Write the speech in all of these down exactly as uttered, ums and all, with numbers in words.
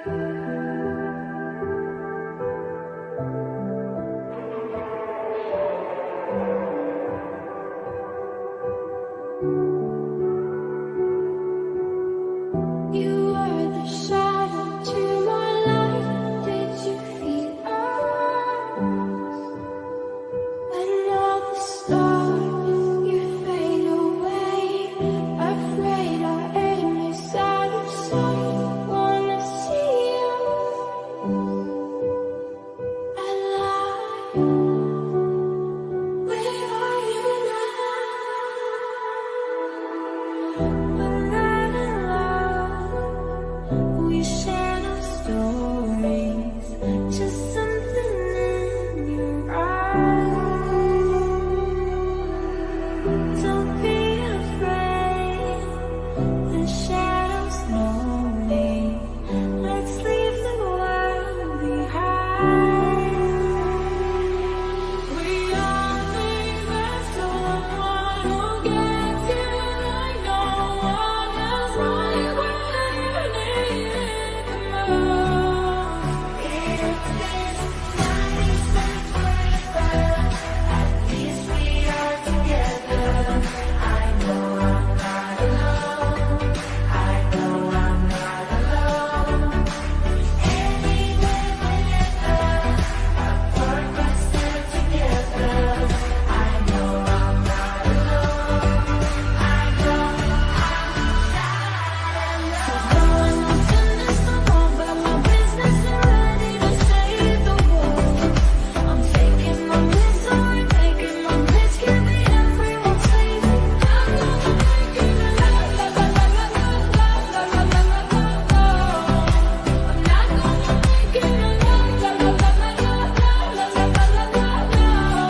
You are the shadow to my light. Did you feel us? When all the stars you fade away, afraid our aim is out of sight. Wanna see you alive. Where are you now? We're not alone. We share no stories, just something in your eyes. Don't be afraid, the shadows know me. Let's leave the world behind. We only have someone who gets you like no one else. Right when you need it the most. If this time is meant forever, at least we are together. I know I'm not alone. I know I'm not alone. Anywhere, whenever, our purpose is together. I know I'm not alone. I know I'm not alone. So no one will finish the wrong, but my business is ready to save the world. I'm taking my misery, making my bitch, give me everyone saving. I'm gonna make it a la la la la la la la la la la la la. I'm not gonna make it a la la la la la la la la la la la la.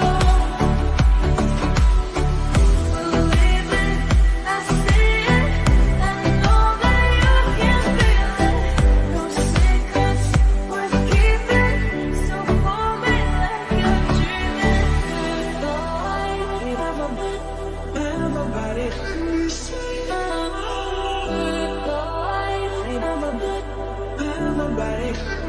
We're living, I see it, I know that you can feel it. No secrets worth keeping, so hold me like you're dreaming. Goodbye, everybody. Everybody. Goodbye, everybody. Everybody.